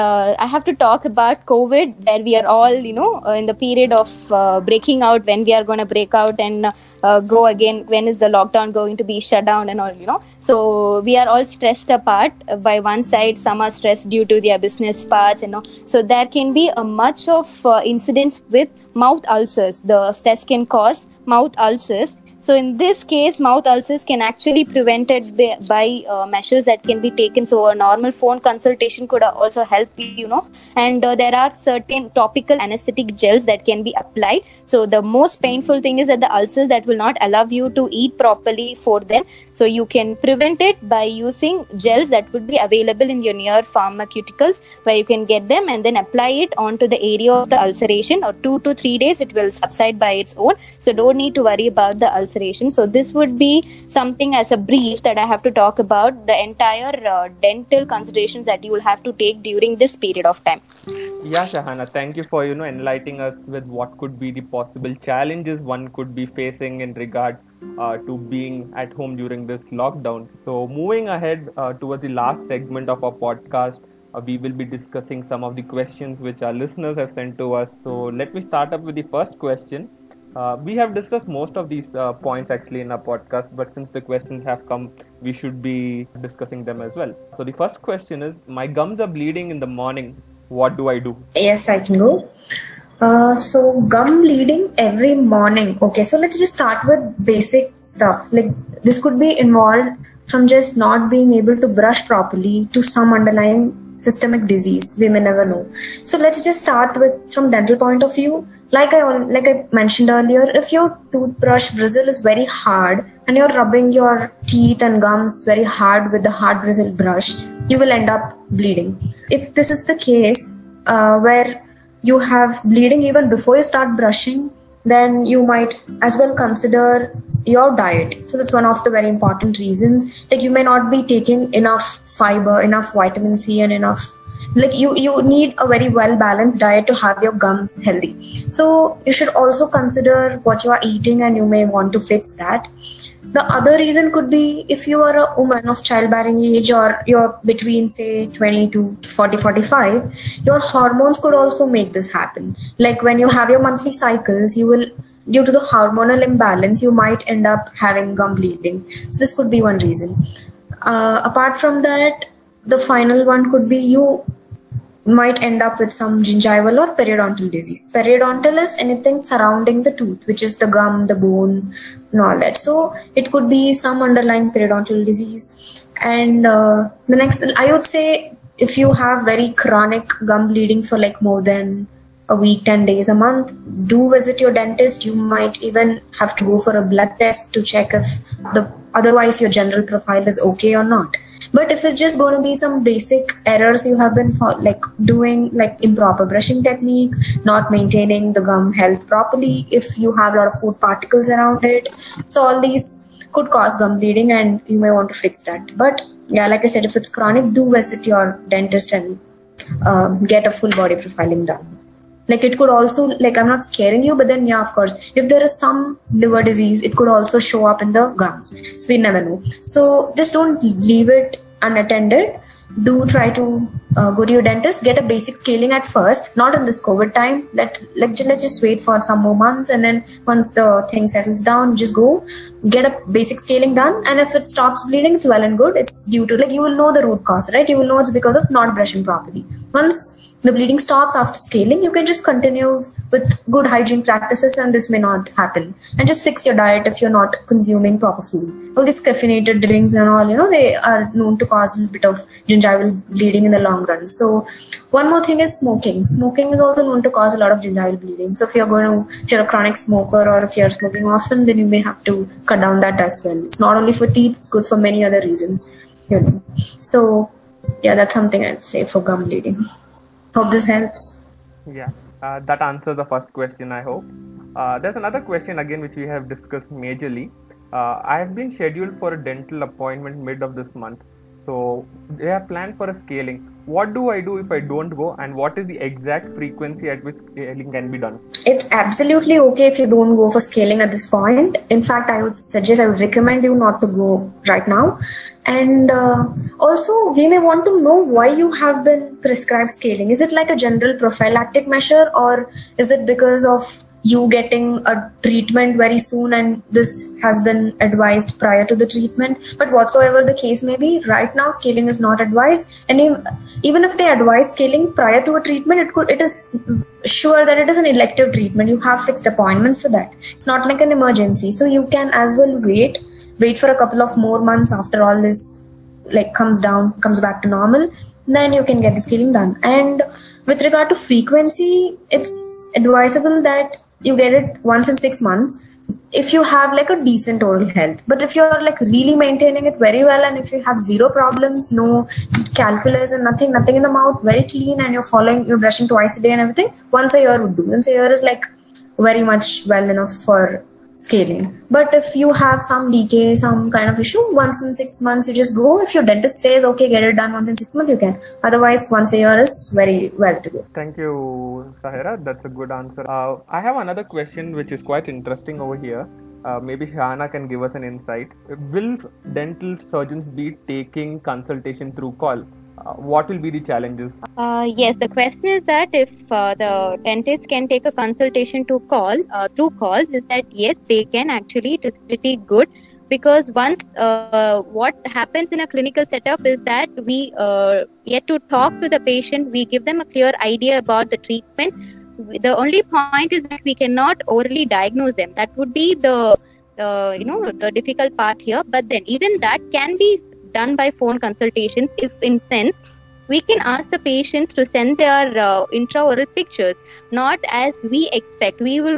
I have to talk about COVID, where we are all, in the period of breaking out, when we are going to break out and go again, when is the lockdown going to be shut down and all, So we are all stressed apart. By one side, some are stressed due to their business parts, So there can be a much of incidents with mouth ulcers. The stress can cause mouth ulcers. So in this case, mouth ulcers can actually be prevented by measures that can be taken. So a normal phone consultation could also help you, And there are certain topical anesthetic gels that can be applied. So the most painful thing is that the ulcers that will not allow you to eat properly for them. So you can prevent it by using gels that would be available in your near pharmaceuticals, where you can get them and then apply it onto the area of the ulceration. Or 2 to 3 days, it will subside by its own. So don't need to worry about the ulceration. So this would be something as a brief that I have to talk about the entire dental considerations that you will have to take during this period of time. Yeah, Shahana, thank you for enlightening us with what could be the possible challenges one could be facing in regard to being at home during this lockdown. So moving ahead towards the last segment of our podcast, we will be discussing some of the questions which our listeners have sent to us. So let me start up with the first question. We have discussed most of these points actually in our podcast, but since the questions have come, we should be discussing them as well. So the first question is, my gums are bleeding in the morning. What do I do? Yes, I can go. So gum bleeding every morning. Okay, so let's just start with basic stuff. Like this could be involved from just not being able to brush properly to some underlying systemic disease. We may never know. So let's just start with from dental point of view. Like I mentioned earlier, if your toothbrush bristle is very hard and you're rubbing your teeth and gums very hard with the hard bristle brush, you will end up bleeding. If this is the case where you have bleeding even before you start brushing, then you might as well consider your diet. So that's one of the very important reasons. Like you may not be taking enough fiber, enough vitamin C, and enough, like you need a very well balanced diet to have your gums healthy. So you should also consider what you are eating, and you may want to fix that. The other reason could be if you are a woman of childbearing age, or you're between say 20 to 40, 45, your hormones could also make this happen. Like when you have your monthly cycles, you will, due to the hormonal imbalance, you might end up having gum bleeding. So this could be one reason. Apart from that, the final one could be you might end up with some gingival or periodontal disease. Periodontal is anything surrounding the tooth, which is the gum, the bone, and all that. So it could be some underlying periodontal disease. And the next, I would say, if you have very chronic gum bleeding for like more than a week, 10 days, a month, do visit your dentist. You might even have to go for a blood test to check if otherwise your general profile is okay or not. But if it's just going to be some basic errors you have been doing, like improper brushing technique, not maintaining the gum health properly, if you have a lot of food particles around it, so all these could cause gum bleeding and you may want to fix that. But yeah, like I said, if it's chronic, do visit your dentist and get a full body profiling done. Like it could also, like I'm not scaring you, but then yeah, of course, if there is some liver disease, it could also show up in the gums. So we never know. So just don't leave it unattended. Do try to go to your dentist, get a basic scaling at first, not in this COVID time. Let's just wait for some more months, and then once the thing settles down, just go get a basic scaling done. And if it stops bleeding, it's well and good. It's due to, like, you will know the root cause, right? You will know it's because of not brushing properly. Once the bleeding stops after scaling, you can just continue with good hygiene practices and this may not happen. And just fix your diet if you're not consuming proper food. All these caffeinated drinks and all, they are known to cause a bit of gingival bleeding in the long run. So one more thing is smoking. Smoking is also known to cause a lot of gingival bleeding. So if you're a chronic smoker or if you're smoking often, then you may have to cut down that as well. It's not only for teeth, it's good for many other reasons. So yeah, that's something I'd say for gum bleeding. Hope this helps. Yeah, that answers the first question, I hope. There's another question again which we have discussed majorly. I have been scheduled for a dental appointment mid of this month. So they have planned for a scaling. What do I do if I don't go, and what is the exact frequency at which scaling can be done? It's absolutely okay if you don't go for scaling at this point. In fact, I would recommend you not to go right now. And also, we may want to know why you have been prescribed scaling. Is it like a general prophylactic measure, or is it because of you getting a treatment very soon and this has been advised prior to the treatment? But whatsoever the case may be, right now scaling is not advised. And even if they advise scaling prior to a treatment, it is sure that it is an elective treatment. You have fixed appointments for that. It's not like an emergency. So you can as well wait for a couple of more months after all this comes back to normal. Then you can get the scaling done. And with regard to frequency, it's advisable that you get it once in 6 months if you have a decent oral health. But if you're really maintaining it very well, and if you have zero problems, no calculus and nothing in the mouth, very clean, and you're brushing twice a day and everything, once a year would do. Once a year is very much well enough for scaling. But if you have some decay, some kind of issue, once in 6 months you just go. If your dentist says okay, get it done once in 6 months, you can. Otherwise, once a year is very well to go. Thank you, Sahera. That's a good answer. I have another question which is quite interesting over here. Maybe Shahana can give us an insight. Will dental surgeons be taking consultation through call? what will be the challenges? Yes, the question is that if the dentist can take a consultation to call through calls, is that yes, they can actually. It is pretty good because once what happens in a clinical setup is that we get to talk to the patient, we give them a clear idea about the treatment. The only point is that we cannot orally diagnose them. That would be the the difficult part here. But then even that can be done by phone consultations if in sense we can ask the patients to send their intraoral pictures, not as we expect.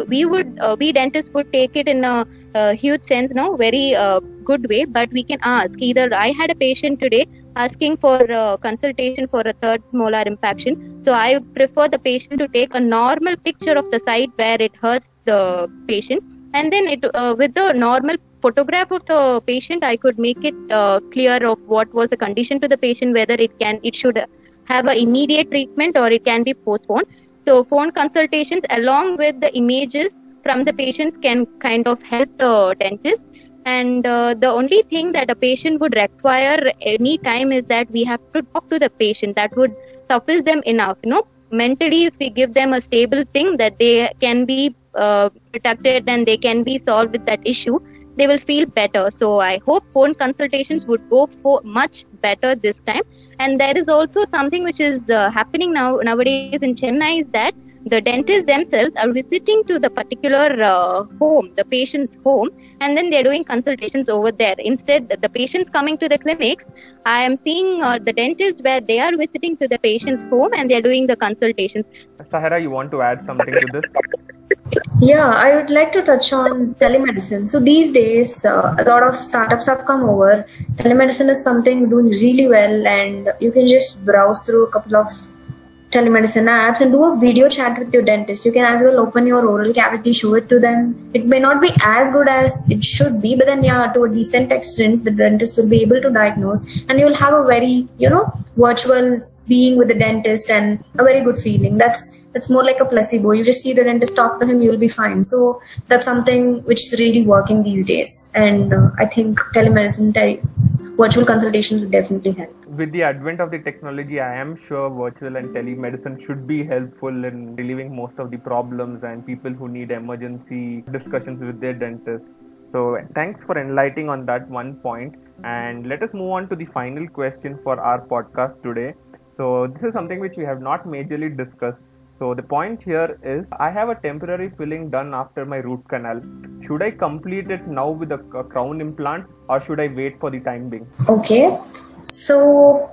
We dentists would take it in a huge sense, no, very good way. But we can ask either. I had a patient today asking for consultation for a third molar impaction. So I prefer the patient to take a normal picture of the site where it hurts the patient, and then it with the normal photograph of the patient, I could make it clear of what was the condition to the patient, whether it should have an immediate treatment or it can be postponed. So phone consultations along with the images from the patients can kind of help the dentist. And the only thing that a patient would require any time is that we have to talk to the patient. That would suffice them enough. Mentally, if we give them a stable thing that they can be protected and they can be solved with that issue, they will feel better. So I hope phone consultations would go for much better this time. And there is also something which is happening nowadays in Chennai, is that the dentists themselves are visiting to the particular home, the patient's home, and then they're doing consultations over there. Instead, the patients coming to the clinics, I am seeing the dentists where they are visiting to the patient's home and they're doing the consultations. Sahara, you want to add something to this? Yeah, I would like to touch on telemedicine. So these days, a lot of startups have come over. Telemedicine is something doing really well, and you can just browse through a couple of telemedicine apps and do a video chat with your dentist. You can as well open your oral cavity, show it to them. It may not be as good as it should be, but then to a decent extent, the dentist will be able to diagnose, and you will have a very, virtual being with the dentist and a very good feeling. That's more like a placebo. You just see the dentist, talk to him, you'll be fine. So that's something which is really working these days. And I think telemedicine, virtual consultations would definitely help. With the advent of the technology, I am sure virtual and telemedicine should be helpful in relieving most of the problems and people who need emergency discussions with their dentist. So thanks for enlightening on that one point. And let us move on to the final question for our podcast today. So this is something which we have not majorly discussed. So the point here is, I have a temporary filling done after my root canal. Should I complete it now with a crown implant, or should I wait for the time being? Okay. So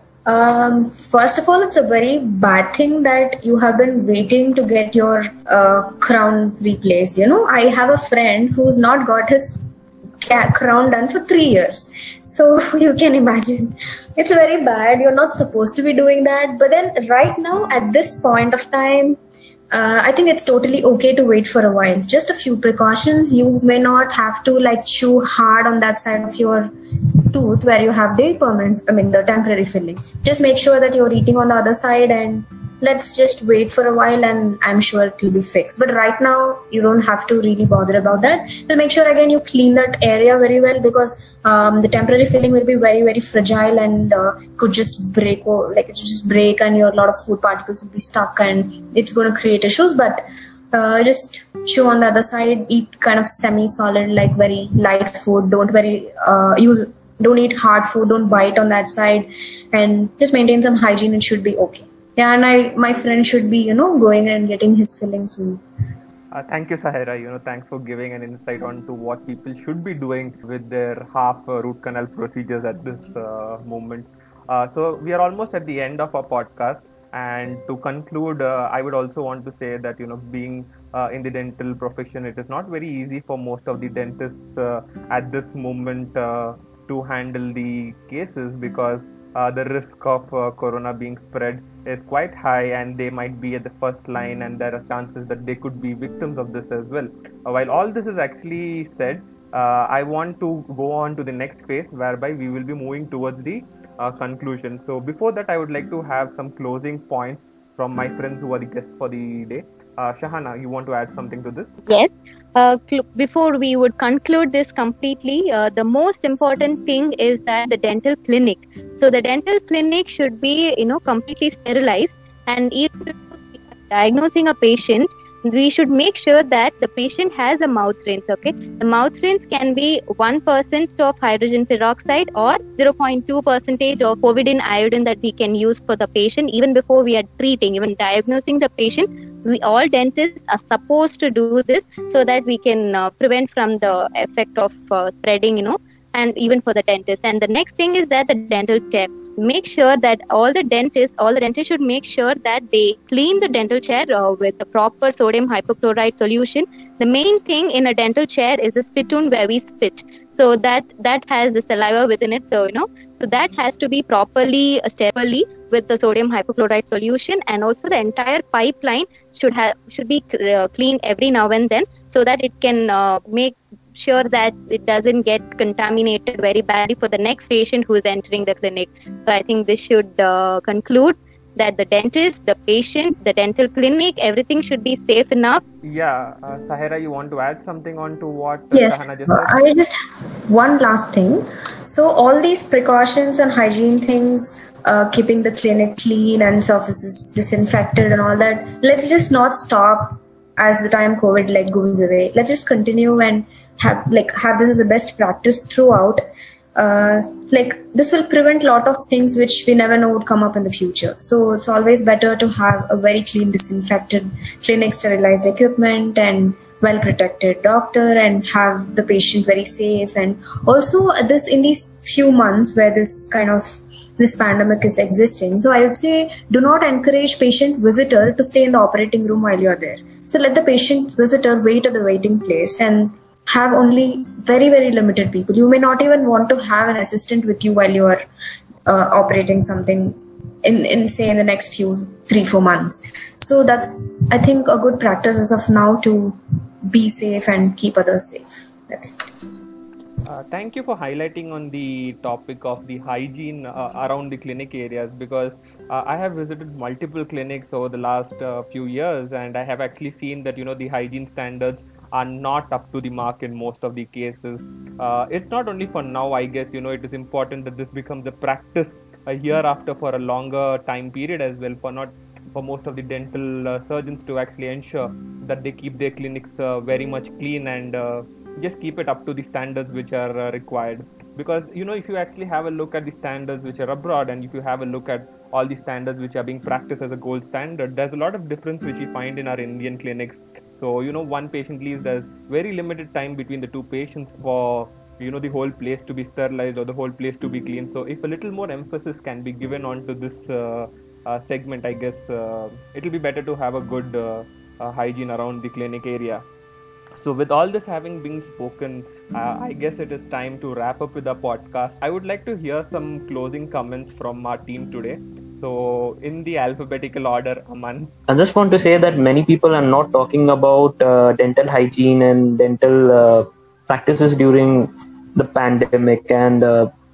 first of all, it's a very bad thing that you have been waiting to get your crown replaced. I have a friend who's not got his crown done for 3 years. So you can imagine, it's very bad. You're not supposed to be doing that. But then right now, at this point of time, I think it's totally okay to wait for a while. Just a few precautions. You may not have to chew hard on that side of your tooth where you have the the temporary filling. Just make sure that you're eating on the other side, and let's just wait for a while, and I'm sure it will be fixed. But right now, you don't have to really bother about that. So make sure again you clean that area very well, because the temporary filling will be very, very fragile and could just break, and a lot of food particles will be stuck, and it's going to create issues. But just chew on the other side, eat kind of semi-solid, like very light food. Don't eat hard food, don't bite on that side, and just maintain some hygiene. It should be okay. Yeah, and my friend should be, going and getting his filling soon. Thank you, Sahara. Thanks for giving an insight on to what people should be doing with their half root canal procedures at this moment. So we are almost at the end of our podcast. And to conclude, I would also want to say that, being in the dental profession, it is not very easy for most of the dentists at this moment to handle the cases, because the risk of corona being spread is quite high, and they might be at the first line, and there are chances that they could be victims of this as well. While all this is actually said, I want to go on to the next phase, whereby we will be moving towards the conclusion. So before that, I would like to have some closing points from my friends who are the guests for the day. Shahana, you want to add something to this? Yes. Before we would conclude this completely, the most important thing is that the dental clinic. So the dental clinic should be, completely sterilized. And if we are diagnosing a patient, we should make sure that the patient has a mouth rinse. Okay, the mouth rinse can be 1% of hydrogen peroxide or 0.2% of povidone iodine that we can use for the patient even before we are treating, even diagnosing the patient. We all dentists are supposed to do this so that we can prevent from the effect of spreading, and even for the dentist. And the next thing is that the dental chair. Make sure that all the dentists should make sure that they clean the dental chair with the proper sodium hypochlorite solution. The main thing in a dental chair is the spittoon where we spit. So that has the saliva within it. So, so that has to be properly, sterilely with the sodium hypochlorite solution, and also the entire pipeline should be cleaned every now and then so that it can make sure that it doesn't get contaminated very badly for the next patient who is entering the clinic. So I think this should conclude that the dentist, the patient, the dental clinic, everything should be safe enough. Yeah, Sahera, you want to add something on to what Yes, Shahana just said? I just one last thing. So all these precautions and hygiene things, keeping the clinic clean and surfaces disinfected and all that, let's just not stop as the time COVID goes away. Let's just continue and have this as a best practice throughout. This will prevent a lot of things which we never know would come up in the future. So it's always better to have a very clean, disinfected clinic, sterilized equipment, and well protected doctor, and have the patient very safe. And also in these few months where this pandemic is existing, so I would say do not encourage patient visitor to stay in the operating room while you're there. So let the patient visitor wait at the waiting place and have only very, very limited people. You may not even want to have an assistant with you while you are operating something in the next 3-4 months. So that's, I think, a good practice as of now to be safe and keep others safe. That's it. Thank you for highlighting on the topic of the hygiene around the clinic areas, because I have visited multiple clinics over the last few years, and I have actually seen that the hygiene standards are not up to the mark in most of the cases. It's not only for now, I guess, it is important that this becomes a practice hereafter for a longer time period as well, for most of the dental surgeons to actually ensure that they keep their clinics very much clean and just keep it up to the standards which are required. Because if you actually have a look at the standards which are abroad, and if you have a look at all the standards which are being practiced as a gold standard, there's a lot of difference which we find in our Indian clinics. So one patient leaves, there's very limited time between the two patients for the whole place to be sterilized or the whole place to be clean. So if a little more emphasis can be given onto this segment, I guess it'll be better to have a good hygiene around the clinic area. So with all this having been spoken, I guess it is time to wrap up with the podcast. I would like to hear some closing comments from our team today. So in the alphabetical order, Aman. I just want to say that many people are not talking about dental hygiene and dental practices during the pandemic, and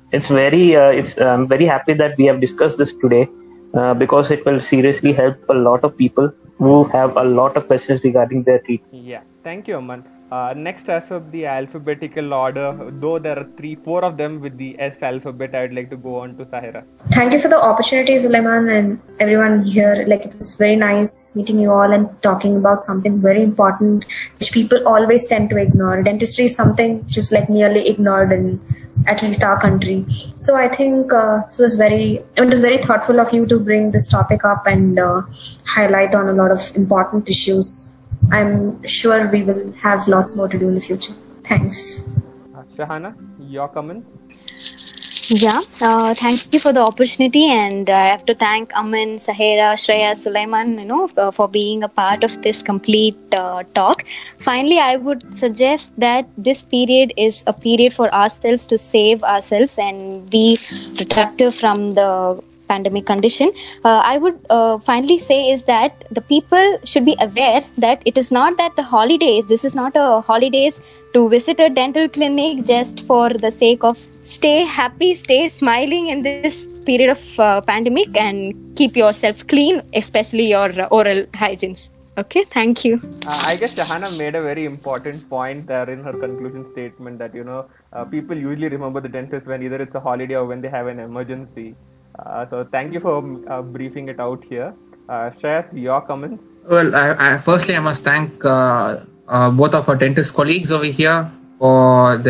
I'm very happy that we have discussed this today because it will seriously help a lot of people who have a lot of questions regarding their treatment. Yeah, thank you, Aman. Next, as of the alphabetical order, though there are 4 of them with the S alphabet, I would like to go on to Sahera. Thank you for the opportunity, Sulaiman, and everyone here. It was very nice meeting you all and talking about something very important which people always tend to ignore. Dentistry is something just nearly ignored in at least our country. So I think it was very thoughtful of you to bring this topic up and highlight on a lot of important issues. I'm sure we will have lots more to do in the future. Thanks. Shahana, your comment? Yeah, thank you for the opportunity, and I have to thank Aman, Sahera, Shreya, Sulaiman, for being a part of this complete talk. Finally, I would suggest that this period is a period for ourselves to save ourselves and be protective from the pandemic condition. I would finally say is that the people should be aware that it is not that this is not a holidays to visit a dental clinic just for the sake of stay happy, stay smiling in this period of pandemic, and keep yourself clean, especially your oral hygienes. Okay, thank you. I guess Shahana made a very important point there in her conclusion statement that people usually remember the dentist when either it's a holiday or when they have an emergency. So thank you for briefing it out here. Shreyas, your comments? Well, firstly, I must thank both of our dentist colleagues over here for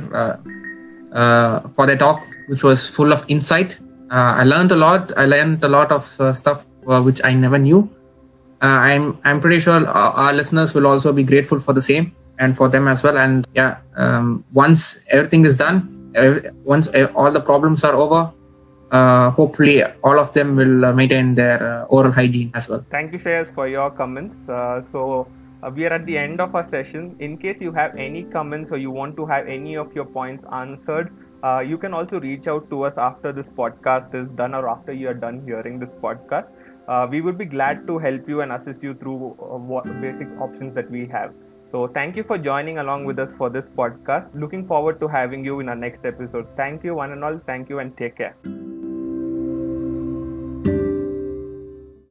their talk, which was full of insight. I learned a lot. I learned a lot of stuff which I never knew. I'm pretty sure our listeners will also be grateful for the same, and for them as well. And once everything is done, once all the problems are over, hopefully all of them will maintain their oral hygiene as well. Thank you, Shreyas, for your comments. We are at the end of our session. In case you have any comments or you want to have any of your points answered, you can also reach out to us after this podcast is done or after you are done hearing this podcast. We would be glad to help you and assist you through what basic options that we have. So thank you for joining along with us for this podcast. Looking forward to having you in our next episode. Thank you one and all. Thank you and take care.